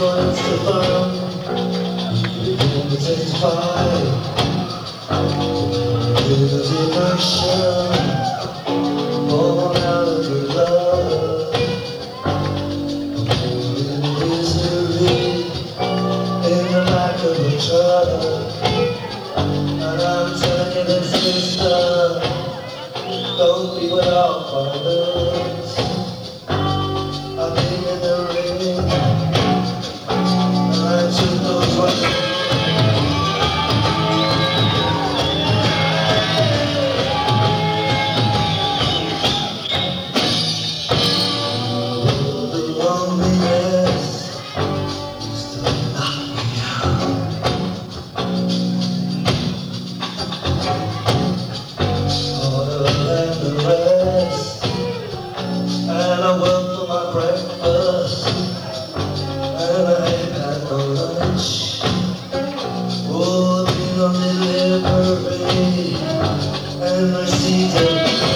trying to find begin to testify to the devotion born out of your love, in misery, in the lack of a trust. And I'm telling you this, sister, don't be without fathers. I've been in the ring, and I took those weapons. The loneliness used to knock me out. Harder than the rest, and I worked for my breakfast, and I ain't had no lunch. Oh, being on delivery, and receipts of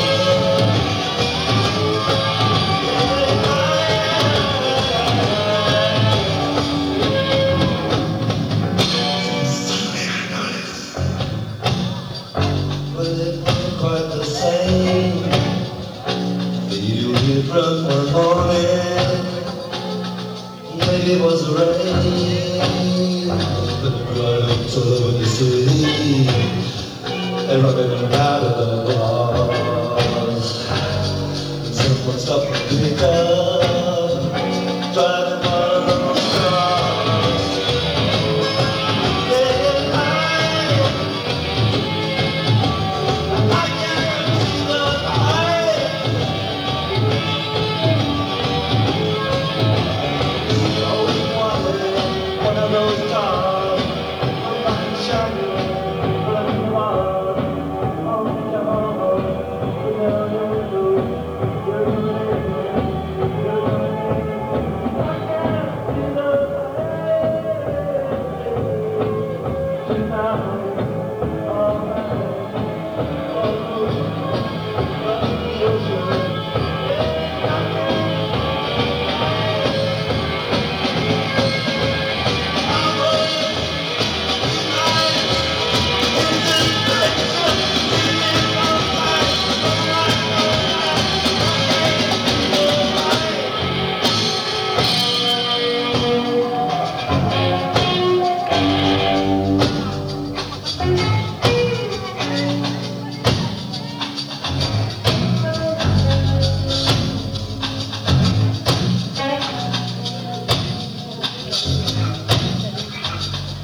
but it wasn't quite the same. You hit from one morning, maybe it was rain, but right up to the city, and running out of the bars. And someone stopped and picked up, driving one of those cars. Yeah, I can't see the light. Always wanted one of those cars, like shining, running wild. Oh, come on, you know you're I can't see the light tonight. All night, all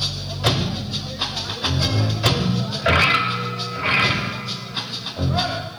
Right.